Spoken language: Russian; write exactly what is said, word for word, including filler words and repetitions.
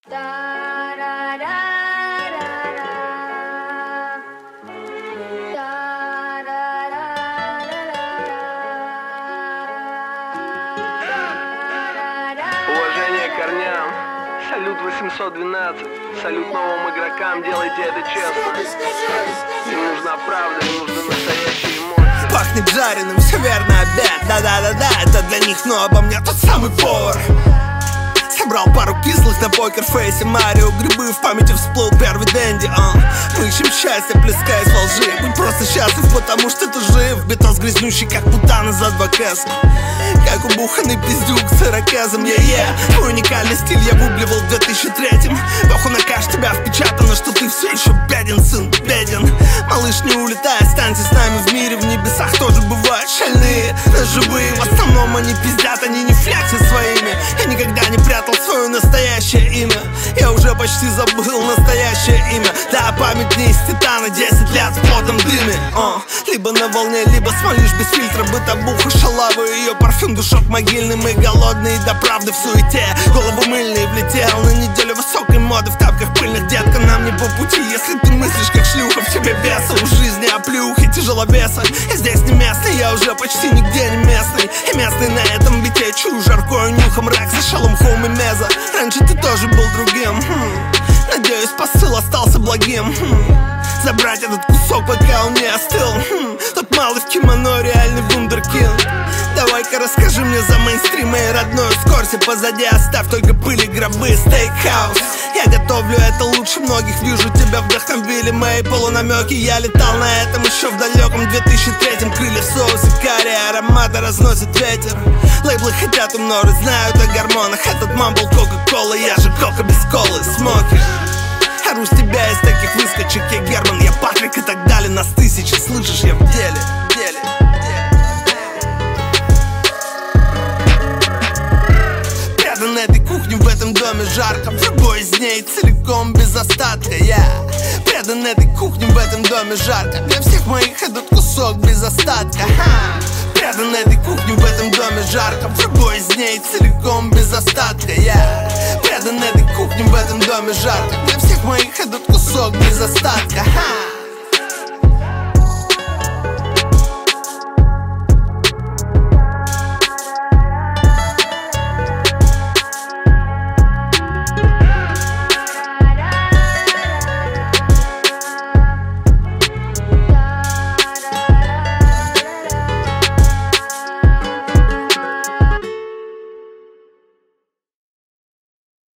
Уважение корням, салют восемьсот двенадцать, салют новым игрокам, делайте это честно. Им нужна правда, им нужны настоящие эмоции. Пахнет жареным, все верно, обед, да-да-да-да, это для них, но обо мне тот самый повар. Собрал пару кислых на покерфейсе Марио, грибы в памяти всплыл первый дэнди, а мы ищем счастье, плескаясь во лжи. Будь просто счастлив, потому что ты жив. Бетон грязнущий, как путана за два кэса, как убуханный пиздюк с ирокезом, е-е. Твой уникальный стиль я вублевал в две тысячи третьем. Баху на каш тебя впечатано, что ты все еще беден, сын, беден. Малыш, не улетай, останься с нами в мире. В небесах тоже бывают шальные, но живые. В основном они пиздят, они не флексят своими. Я никогда не прятал свое настоящее имя. Я уже почти забыл настоящее имя. Да, память не из титана, десять лет в плотном дыме. О, либо на волне, либо смолишь без фильтра. Бытовуха, шалавы, ее парфюм, душок могильный. Мы голодные, да правды в суете. Голову мыльный, влетел на неделю высокой моды. В тапках пыльных, детка, нам не по пути. Если ты мыслишь как шлюха, в тебе беса. В жизни оплюхи, тяжеловеса. Я здесь не местный, я уже почти нигде не местный. И местный на этом бите чую жаркою нюхом. Рэк за шалом, хоум и меза. Раньше ты тоже был другим, хм. Надеюсь, посыл остался благим, хм. Забрать этот кусок, пока он не остыл, хм. Тот малый в кимоно, реальный вундеркинд. Давай-ка расскажи мне за мейнстрим, мой родной. Ускорься позади, оставь только пыли, гробы, стейкхаус. Я готовлю это лучше многих, вижу тебя вдохновили мои полунамеки. Я летал на этом еще в далеком две тысячи третьем. Крылья в соусе карри, ароматы разносит ветер. Лейблы хотят умножить, знают о гормонах. Этот мамбл кока-кола, я же кока без колы, смоки. Ору с тебя из таких выскочек, я Герман, я Патрик и так далее. Нас тысячи, слышишь, я в деле, в деле. На этой кухне в этом доме жарко. В любой из ней целиком без остатка. Я предан этой кухне в этом доме жарко. Для всех моих этот кусок без остатка. Ха! Предан этой кухне в этом доме жарко. В любой из ней целиком без остатка. Я предан этой кухне в этом доме жарко. Для всех моих этот кусок без остатка. Ха!